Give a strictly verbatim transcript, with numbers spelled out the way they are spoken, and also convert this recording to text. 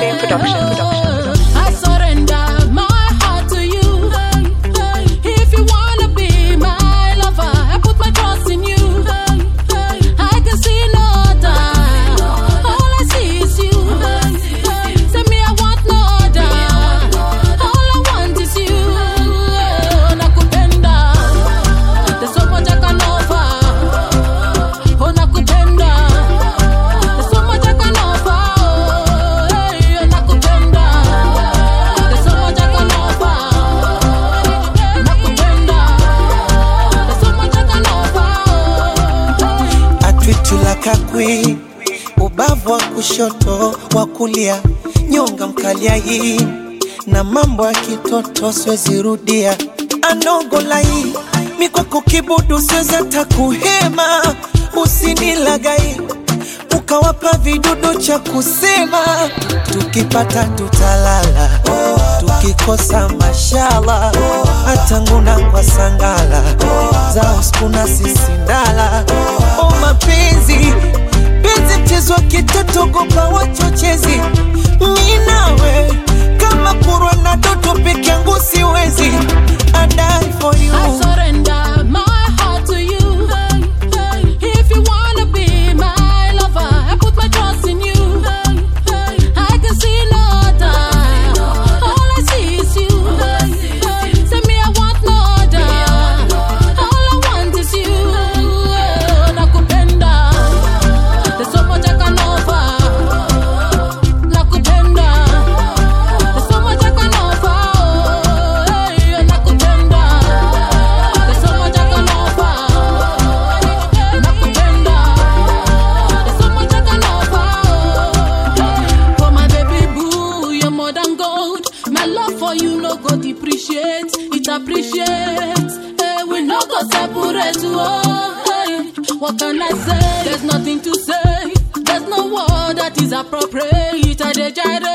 Production, production, production. I surrender my heart to you. If you wanna be my lover, I put my trust in you. I can see no other. All I see is you. Say me I want no other. All I want is you. Nakupenda. There's so much I can offer. Oh nakupenda. There's so much I can offer. Oh nakupenda. There's so much I can offer. Nakupenda. There's so much I can offer. Atwitula kakwi ubavu wa kushoto wa kulia nyonga mkalia hii na mambo ya kitoto siwezi rudia anogola hii mikwako kibudu siwezi hata kuhema usinilagai ukawapa vidudu cha kusema tukipata tutalala tukikosa mashala hata nguna kwa sangala zao skuna sisindala o mapenzi penzi mchezo kitoto gopa wachochezi minawe kama kurwa na doto peke yangu siwezi I die for you. I surrender my heart to you. If you wanna be my lover, I put my trust in you. I can see no other. All I see is you. Say me I want no other. All I want is you. Nakupenda. There's so much I can offer. Nakupenda. There's so much I can offer. Nakupenda. There's so much I can offer. Nakupenda. There's so much I can offer. For my baby boo, you're more than gold. My love for you no go depreciate, it appreciates. Hey, we no go separate. Oh, hey, what can I say? There's nothing to say. There's no word that is appropriate. I dey gyrate.